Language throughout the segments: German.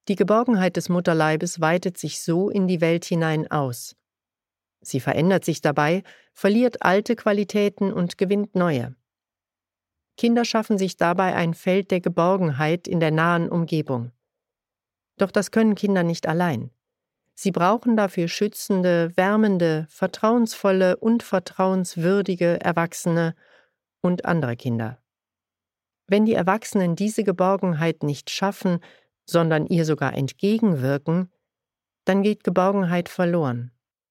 Die Geborgenheit des Mutterleibes weitet sich so in die Welt hinein aus. Sie verändert sich dabei, verliert alte Qualitäten und gewinnt neue. Kinder schaffen sich dabei ein Feld der Geborgenheit in der nahen Umgebung. Doch das können Kinder nicht allein. Sie brauchen dafür schützende, wärmende, vertrauensvolle und vertrauenswürdige Erwachsene und andere Kinder. Wenn die Erwachsenen diese Geborgenheit nicht schaffen, sondern ihr sogar entgegenwirken, dann geht Geborgenheit verloren.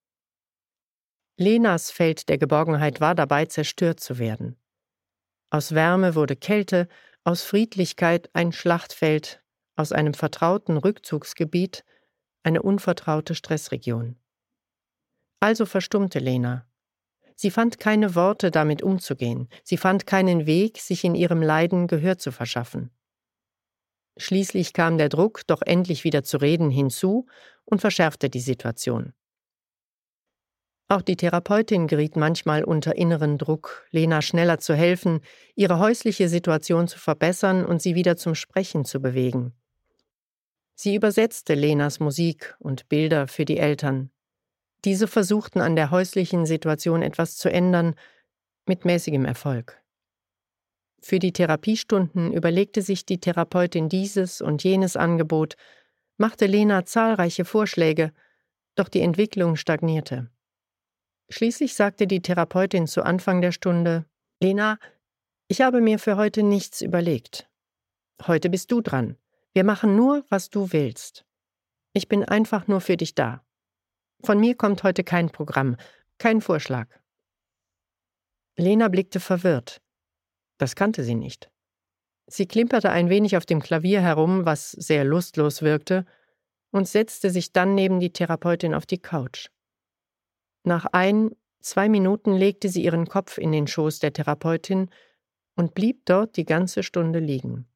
Lenas Feld der Geborgenheit war dabei, zerstört zu werden. Aus Wärme wurde Kälte, aus Friedlichkeit ein Schlachtfeld, aus einem vertrauten Rückzugsgebiet eine unvertraute Stressregion. Also verstummte Lena. Sie fand keine Worte, damit umzugehen. Sie fand keinen Weg, sich in ihrem Leiden Gehör zu verschaffen. Schließlich kam der Druck, doch endlich wieder zu reden, hinzu und verschärfte die Situation. Auch die Therapeutin geriet manchmal unter inneren Druck, Lena schneller zu helfen, ihre häusliche Situation zu verbessern und sie wieder zum Sprechen zu bewegen. Sie übersetzte Lenas Musik und Bilder für die Eltern. Diese versuchten an der häuslichen Situation etwas zu ändern, mit mäßigem Erfolg. Für die Therapiestunden überlegte sich die Therapeutin dieses und jenes Angebot, machte Lena zahlreiche Vorschläge, doch die Entwicklung stagnierte. Schließlich sagte die Therapeutin zu Anfang der Stunde: »Lena, ich habe mir für heute nichts überlegt. Heute bist du dran. Wir machen nur, was du willst. Ich bin einfach nur für dich da. Von mir kommt heute kein Programm, kein Vorschlag.« Lena blickte verwirrt. Das kannte sie nicht. Sie klimperte ein wenig auf dem Klavier herum, was sehr lustlos wirkte, und setzte sich dann neben die Therapeutin auf die Couch. Nach 2 Minuten legte sie ihren Kopf in den Schoß der Therapeutin und blieb dort die ganze Stunde liegen.